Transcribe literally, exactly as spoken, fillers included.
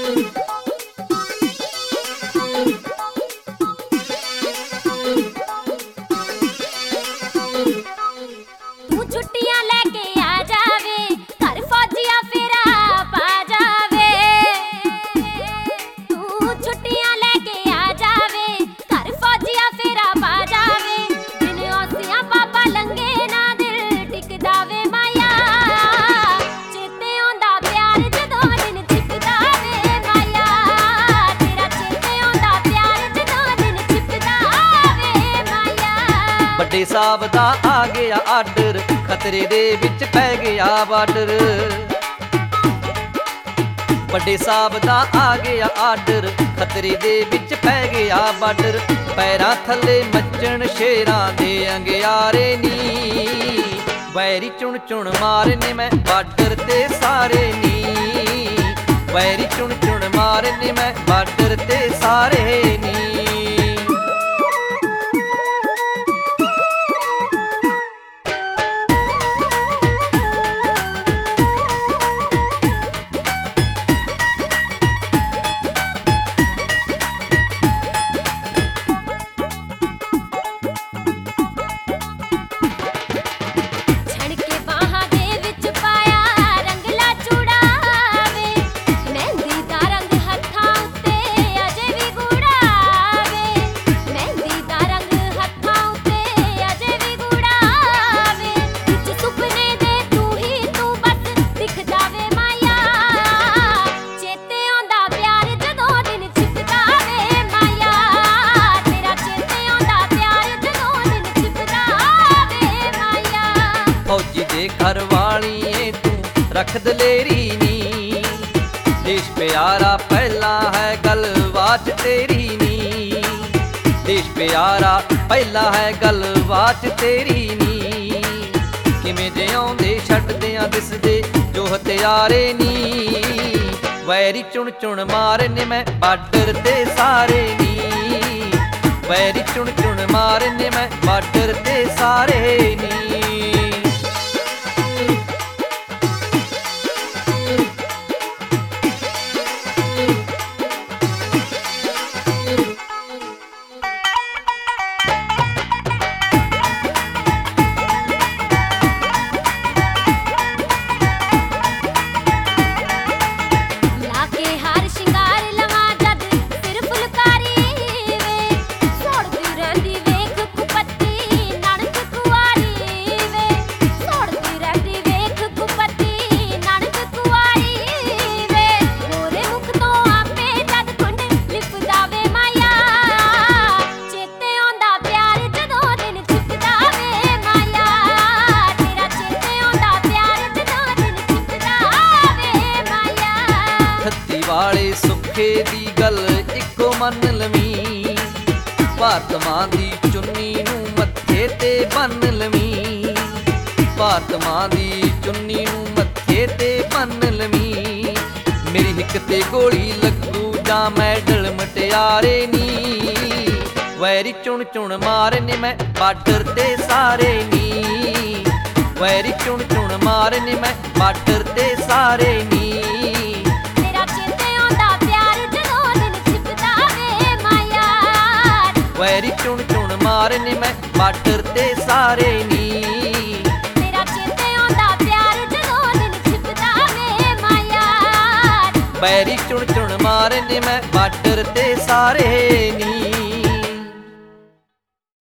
तू छुट्टियां लेके आ जावे घर फौजिया फेरा पा जावे। तू छुट्टियां लेके आ जावे घर फौजिया फेरा पा जावे। दिन औसियां पापा लंघे ना दिल टिकदा वे माया। चेते आंदा प्यार जदों दिन छिपदा वे माया। तेरा चेते आंदा प्यार जदों दिन छिपदा वे माया। ਵੱਡੇ ਸਾਹਿਬ ਦਾ ਆ ਗਿਆ ਆਰਡਰ ਖਤਰੇ ਦੇ ਵਿੱਚ ਪੈ ਗਿਆ ਬਾਰਡਰ। ਵੱਡੇ ਸਾਹਿਬ ਦਾ ਆ ਗਿਆ ਆਰਡਰ ਖਤਰੇ ਦੇ ਵਿੱਚ ਪੈ ਗਿਆ ਬਾਰਡਰ। ਪੈਰਾਂ ਥੱਲੇ ਮੱਚਣ ਸ਼ੇਰਾਂ ਦੇ ਅੰਗਿਆਰੇ ਨੀ ਵੈਰੀ ਚੁਣ ਚੁਣ ਮਾਰਨੇ ਮੈਂ ਬਾਰਡਰ ਤੇ ਸਾਰੇ ਨੀ। ਵੈਰੀ ਚੁਣ ਚੁਣ ਮਾਰਨੇ ਮੈਂ ਬਾਰਡਰ ਤੇ ਸਾਰੇ ਨੀ। फौजी दे घर वाली ए तू रख दलेरी नी। देश प्यारा पहला है गलबाज तेरी नी। देश प्यारा पहला है गलबाज तेरी नी। किवें जे आउंदे छड्डदियां दिसदे जो हथियारे नी। वैरी चुण चुण मारने मैं बार्डर ते सारे नी। वैरी चुण चुण मारने मैं बार्डर ते सारे नी। वाले सुखे दी गल इको मन लवी। भारत मां दी चुन्नी नू मत्थे ते बन लवी। भारत मां दी चुन्नी नू मत्थे ते बन लवी। मेरी हिक ते गोली लगू जां मैडल मटियारे नी। वैरी चुण चुण मारने मैं बार्डर ते सारे नी। वैरी चुण चुण मारने मैं बार्डर ते सारे नी। वैरी चुण चुण मारने मैं बार्डर ते सारे नी। तेरा चेते आंदा प्यार जदों दिन छिपदा वे माया। वैरी चुण चुण मारने मैं बार्डर ते सारे नी।